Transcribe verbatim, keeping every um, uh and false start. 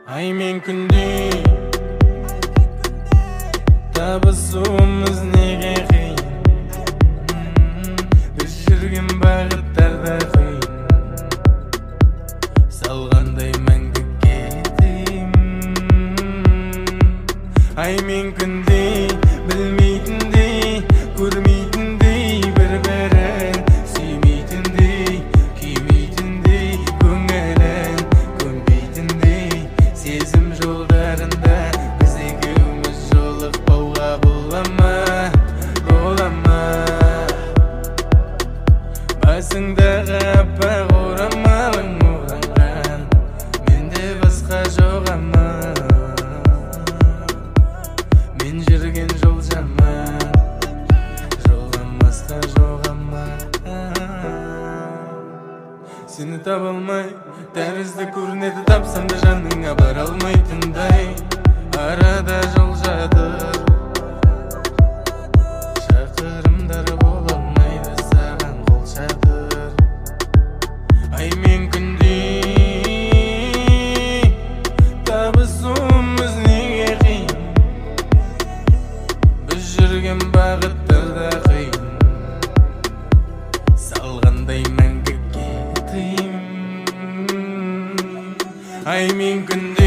Ай мен күндей табысуымыз неге қиын, біз жүрген бағыттарда қиын, салғандай мәңгіге тыйым. Ай мен күндей білмейтіндей, көрмейтіндей, бір-бірін сүймейтіндей, күймейтіндей, көңілін көнбейтіндей, сезім жолдарында біз екеуміз жолықпауға бола ма, бола ма? Басыңдағы аппақ орамалың оранған, менде басқа жоқ ама. Мен жүрген жол жаман, жолламасқа жоқ ама. Сені таба алмай, тәрізді көрінеді, тапсам да жаныңа бара алмайтындай. Арада жол жатыр, шақырымдар бола алмайды саған қол шатыр. Ай мен күндей табысуымыз неге қиын, біз жүрген бағыттарда қиын, салғандай мәңгіге тыйым. Ай мен күндей